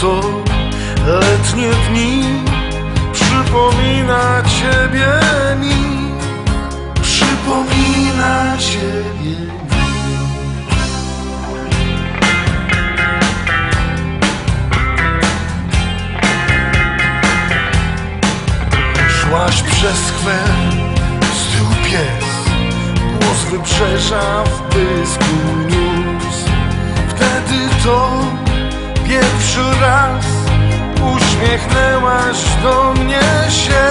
lato, letnie dni, przypomina ciebie mi, przypomina ciebie mi. Szłaś przez skwer, z tyłu pies, głos wybrzeża w pysku niósł. Wtedy to pierwszy raz uśmiechnęłaś do mnie się,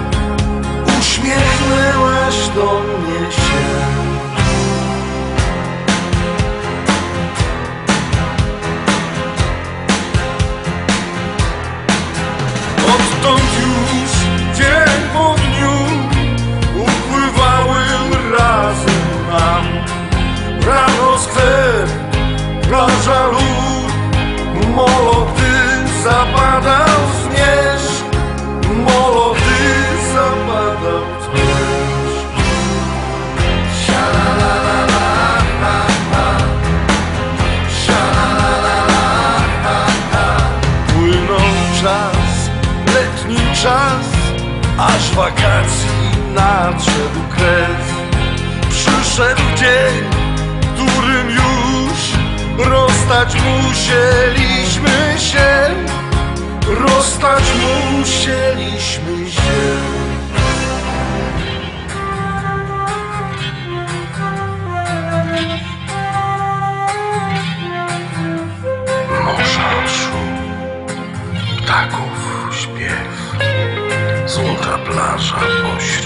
uśmiechnęłaś do mnie się. Odtąd już dzień po dniu upływały razem nam. Rano skwer, plaża, lód, molo, ty zapadał zmierzch, molo, ty zapadał zmierzch. Płynął czas, letni czas, aż wakacji nadszedł kres. Przyszedł dzień, którym już rozstać musieliśmy się, rozstać musieliśmy się. Morza szum, ptaków śpiew, złota plaża pośród